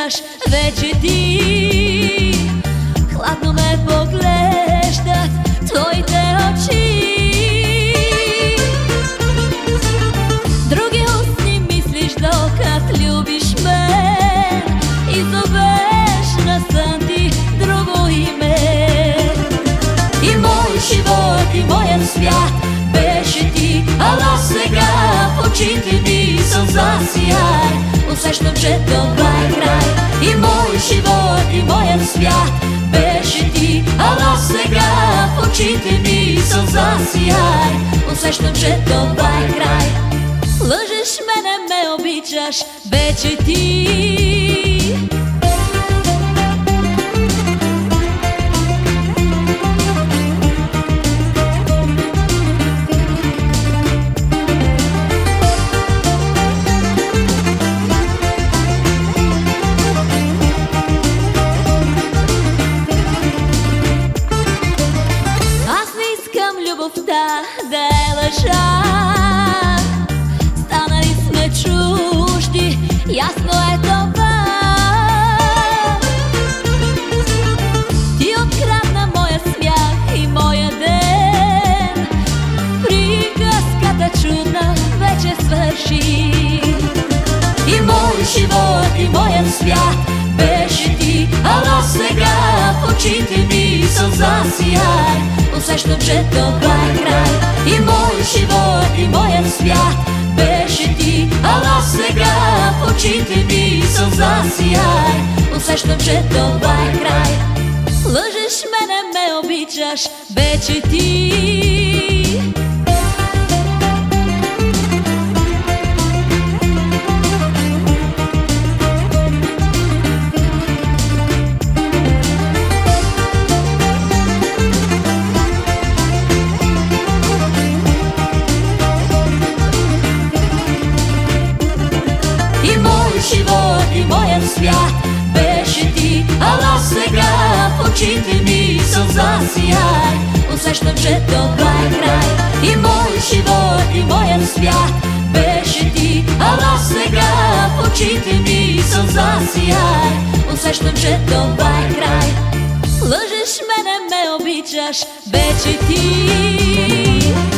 обичаш вече ти. Хладно ме поглеждат твоите очи. Други устни мислиш докато любиш мен и зовеш на сън ти друго име. И мой живот, и моят свят беше ти, ала сега в очите ми сълза сияй. Усещам, че това е край. И мой живот, и моят свят беше ти, ала сега в очите ми сълза сияй. Усещам, че това е край. Лъжеш ме, не ме обичаш вече ти. Любовта да е лъжа, станали сме чужди, ясно е това. Ти открадна моя смях и моя ден, приказката чудна вече свърши. И мой живот, и моят свят беше ти, ала сега в очите ми сълза сияй. Усещам, че това е край. И мой живот, и моят свят беше ти, ала сега в очите ми сълза сияй. Усещам, че това е край. Лъжеш ме, не ме обичаш вече ти. Живот и моят свят беше ти, ала сега в очите ми сълза сияй. Усещам, че това е край. И мой живот, и моят свят беше ти, ала сега в очите ми сълза сияй. Усещам, че това е край. Лъжеш ме, не ме обичаш вече ти.